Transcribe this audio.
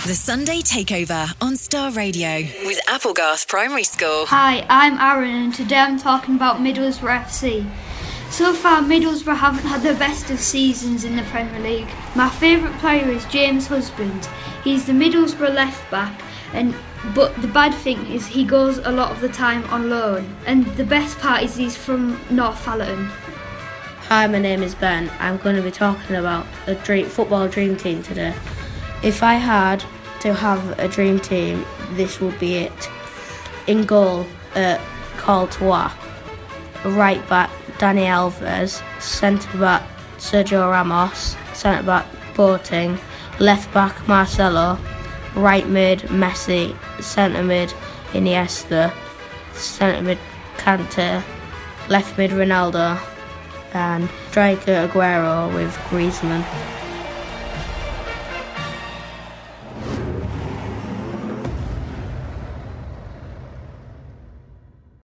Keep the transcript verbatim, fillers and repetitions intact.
The Sunday Takeover on Star Radio with Applegarth Primary School. Hi, I'm Aaron and today I'm talking about Middlesbrough F C. So far, Middlesbrough haven't had the best of seasons in the Premier League. My favourite player is James Husband. He's the Middlesbrough left back, and but the bad thing is he goes a lot of the time on loan. And the best part is he's from Northallerton. Hi, my name is Ben. I'm going to be talking about a dream, football dream team today. If I had to have a dream team, this would be it. In goal, uh, Courtois. Right back, Dani Alves. Centre back, Sergio Ramos. Centre back, Boateng. Left back, Marcelo. Right mid, Messi. Centre mid, Iniesta. Centre mid, Kante. Left mid, Ronaldo. And striker, Aguero with Griezmann.